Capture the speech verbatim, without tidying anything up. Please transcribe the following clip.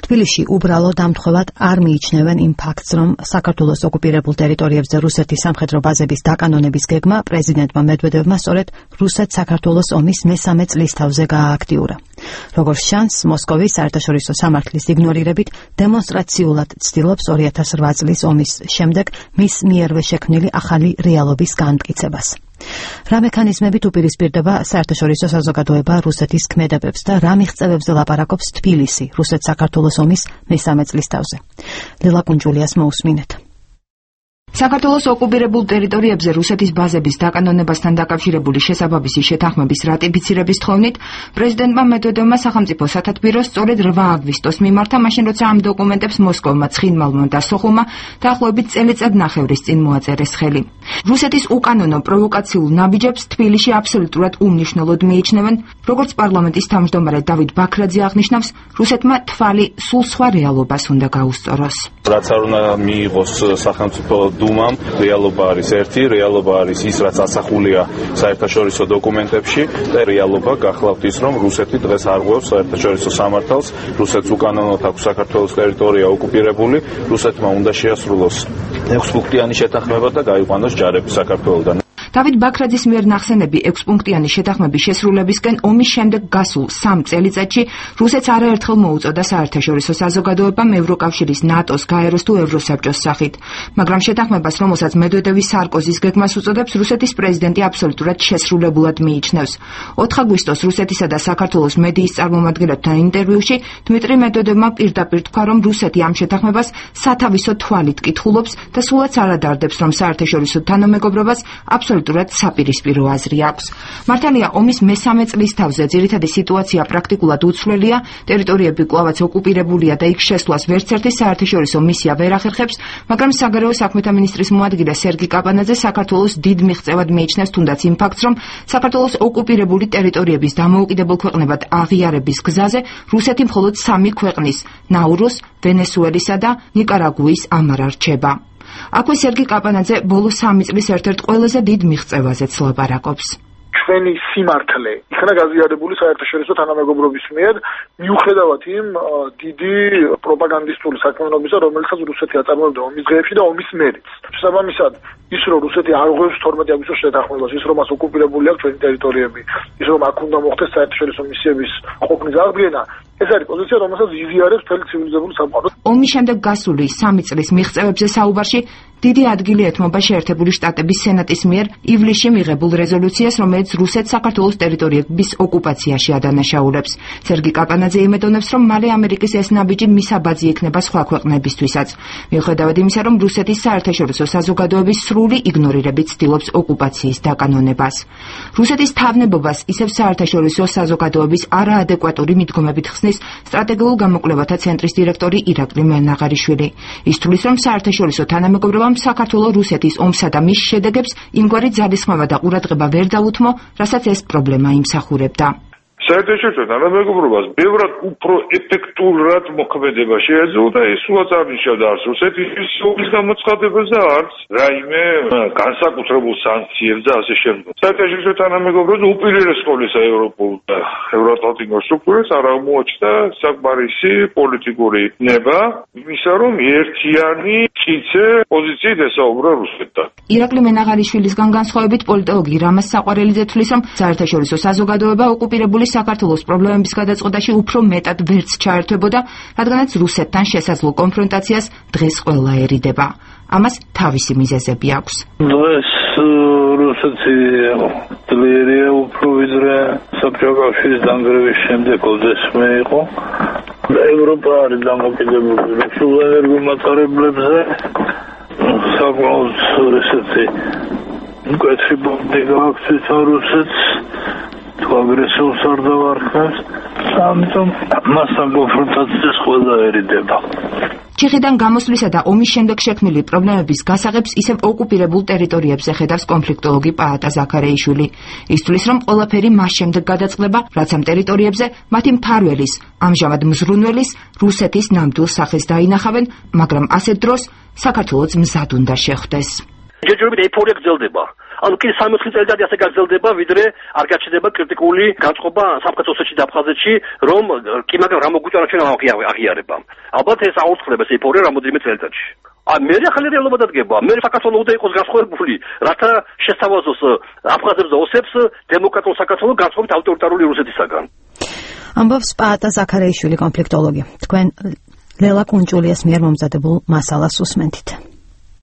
თბილისში უბრალო დამთხოვად არ მიიჩნევენ იმ ფაქტს, რომ საქართველოს ოკუპირებულ ტერიტორიებზე რუსეთის სამხედრო ბაზების დაკანონების გეგმა პრეზიდენტმა მედვედევმა სწორედ რუსეთ-საქართველოს ომის მესამე წლისთავზე გაააქტიურა. Როგორც ჩანს, მოსკოვი საერთაშორისო სამართლის იგნორირებით დემონსტრაციულად ცდილობს ორი ათას რვა წლის ომის შემდეგ მის მიერვე შექმნილი ახალი რეალობის განმტკიცებას. რა მექანიზმებით უპირისპირდება საერთაშორისო საზოგადოება რუსეთის ქმედებებს და რა მიღწევებზე ლაპარაკობს თბილისი რუსეთ-საქართველოს ომის მესამე წლისთავზე. ლილა კუნჯულიას მოусმინეთ. საქართველოს ოკუპირებულ ტერიტორიებზე რუსეთის ბაზების დაკანონებასთან დაკავშირებული შესაბამისი შეთანხმების რატიფიცირების თხოვნით პრეზიდენტმა მედვედევმა სახელმწიფო სათათბიროს სწორედ რვა აგვისტოს მიმართა, მაშინ როცა ამ დოკუმენტებს მოსკოვმა, ცხინვალმა და სოხუმმა დაახლოებით წელიწადნახევრის წინ მოაწერეს ხელი. რუსეთის უკანონო პროვოკაციულ ნაბიჯებს თბილისში აბსოლუტურად უმნიშვნელოდ მიიჩნევენ, როგორც პარლამენტის თავმჯდომარე დავით ბაქრაძე აღნიშნავს, რუსეთმა თვალი სულ სხვა რეალობას უნდა გაუსწოროს. რაც არ უნდა მიიღოს სახელმწიფო დუმამ, რეალობა არის ერთი, რეალობა არის ის, რაც ასახულია საერთაშორისო დოკუმენტებში და რეალობა გახლავთ ის, რომ რუსეთი დღეს არღვევს საერთაშორისო სამართალს, რუსეთს უკანონოდ აქვს საქართველოს ტერიტორია ოკუპირებული, რუსეთმა უნდა შეასრულოს ექვსპუნქტიანი შეთანხმება და გაიყვანოს ჯარები საქართველოდან. დავით ბაქრაძის მიერ ნახსენები ექვსპუნქტიანი შეთანხმების შესრულებისკენ ომის შემდეგ გასულ სამ წელიწადში რუსეთს არაერთხელ მოუწოდა საერთაშორისო საზოგადოებამ ევროკავშირის, ნატოს, გაეროს თუ ევროსაბჭოს სახით. მაგრამ შეთანხმებას, რომელსაც მედვედევი სარკოზის გეგმას უწოდებს, რუსეთის პრეზიდენტი აბსოლუტურად შესრულებულად მიიჩნევს. ოთხ აგვისტოს რუსეთისა და საქართველოს მედიის წარმომადგენლებთან ინტერვიუში დმიტრი მედვედევმა პირდაპირ თქვა, რომ რუსეთი ამ შეთანხმებას სათავისო თვალით კითხულობს და სულაც არ ადარდებს, რომ საერთაშორისო თანამეგობრობას აბსოლუტურად საპირისპირო აზრი აქვს. მართალია, ომის მესამე წლისთავზე ძირითადი სიტუაცია პრაქტიკულად უცვლელია, ტერიტორიები კვლავაც ოკუპირებულია და იქ შესვლას ვერც ერთი საერთაშორისო მისია ვერ ახერხებს, მაგრამ საგარეო საქმეთა მინისტრის მოადგილე სერგი კაპანაძე საქართველოს დიდ მიღწევად მიიჩნევს თუნდაც იმ ფაქტს, რომ საქართველოს ოკუპირებული ტერიტორიების დამოუკიდებელ ქვეყნებად აღიარების გზაზე რუსეთი მხოლოდ სამი ქვეყნის ნაურუს, ვენესუელისა და ნიკარაგუის ამარ რჩება. აქვე სერგი კაპანაძე ბოლო სამი წლის ერთ-ერთ ყველაზე დიდ მიღწევაზეც ლაპარაკობს. ჩვენი სიმართლე იქნა გაზიარებული საერთაშორისო თანამეგობრობის მიერ, მიუხედავად იმ დიდი პროპაგანდისტული საქმიანობისა, რომელსაც რუსეთი აწარმოებდა ომის დღეებში და ომის მერიც. შესაბამისად, ის რომ რუსეთი არ ღვევს თორმეტი აგვისტოს შეთანხმებას, ის რომ მას ოკუპირებული აქვს ჩვენი ტერიტორიები, ის რომ აქ უნდა მოხდეს საერთაშორისო მისიების ყოფნის აღდგენა, ეს არის პოზიცია, რომელსაც იზიარებს მთელი ცივილიზებული სამყარო. ომის შემდეგ გასული სამი წლის მიღწევებზე საუბარში დიდი ადგილი ეთმობა შეერთებული შტატების სენატის მიერ ივლისში მიღებულ რეზოლუციას, რომელიც რუსეთს საქართველოს ტერიტორიების ოკუპაციაში ადანაშაულებს. სერგი კაპანაძე იმედონებს, რომ მალე ამერიკის ეს ნაბიჯი მისაბაძი იქნება სხვა ქვეყნებისთვისაც. მიუხედავად იმისა, რომ რუსეთის საერთაშორისო საზოგადოების სრული იგნორირებით ცდილობს ოკუპაციის დაკანონებას. რუსეთის თავნებობას ისევ საერთაშორისო საზოგადოების არაადეკვატური მიდგომებით ხსნის სტრატეგიულ გამოკვლევათა ცენტრის დირექტორი ირაკლი მენაღარიშვილი. ის თვლის, რომ საერთაშორისო თანამეგობრობა საქართველოს რუსეთის ომსა და მის შედეგებს იმგვარი ძალისხმევა და ყურადღება ვერ დაუთმო, რასაც ეს პრობლემა იმსახურებდა. საერთაშორისო თანამეგობრობას ბევრად უფრო ეფექტურად მოქმედება შეეძლო და ეს სულაც არნიშნავდა არც რუსეთის ომის გამოცხადებას და არც რაიმე განსაკუთრებულ სანქციებს და ასე შემდეგ. საერთაშორისო თანამეგობრობა უპირველეს ყოვლისა ევროპულ და ევროატლანტიკურ სტრუქტურას არ აღმოაჩნდა საკმარისი პოლიტიკური ნება იმისა, რომ ერთიანი მტკიცე პოზიციით ესაუბრა რუსეთთან. ირაკლი მენაღარიშვილისგან განსხვავებით პოლიტოლოგი რამაზ საყვარელიძე თვლის, რომ საერთაშორისო საზოგადოება ოკუპირებული საქართველოს პრობლემების გადაწყვეტაში უფრო მეტად ვერც ჩაერთვებოდა, რადგანაც რუსეთთან შესაძლო კონფრონტაციას დღეს ყველა ერიდება. ამას თავისი მიზეზები აქვს. დღეს რუსეთი ძლიერია უფრო ვიდრე საბჭოთა კავშირის დანგრევის შემდეგ ოდესმე იყო. ევროპა არის დამოკიდებული რუსულ ენერგომაწარმოებლებზე. საკმაოდ ესეთი მკვეთრი ბომბი გააქცევს რუსეთს. აგრესიულს არ დავარქმევს, ამიტომ მასთან კონფრონტაციის ყველა ერიდება. ჩიხიდან გამოსვლისა და ომის შემდეგ შექმნილი პრობლემების გასაღებს ისევ ოკუპირებულ ტერიტორიებზე ხედავს კონფლიქტოლოგი პაატა ზაქარეიშვილი. ის თვლის, რომ ყველაფერი მას შემდეგ გადაწყდება, რაც ამ ტერიტორიებზე მათი მფარველის, ამჟამად მზრუნველის, რუსეთის ნამდვილ სახეს დაინახავენ, მაგრამ ასეთ დროს საქართველოს მზად უნდა შეხვდეს. ჯერჯერობით ეიფორია გრძელდება. ანუ კი სამოთხი წელიწადი ასე გაგრძელდება, ვიდრე არ გაჩნდება კრიტიკული განწყობა სამხრეთ ოსეთში და აფხაზეთში, რომ კი მაგრამ რა მოგვიწონა ჩვენ აღიარებამ. ალბათ ეს აუწყდება ეს ეიფორია რამოდენიმე წელიწადში. აი მე ახალი რეალობა დადგება. მე საქართველოს უნდა იყოს განსხვავებული, რათა შესთავაზოს აფხაზებს და ოსებს დემოკრატიულ საქართველოს განსხვავებით ავტორიტარული რუსეთისაგან. ამბობს პაატა ზაქარიაშვილი, კონფლიქტოლოგი. თქვენ ლელა კუნჭულიას მიერ მომზადებულ მასალას უსმენთ.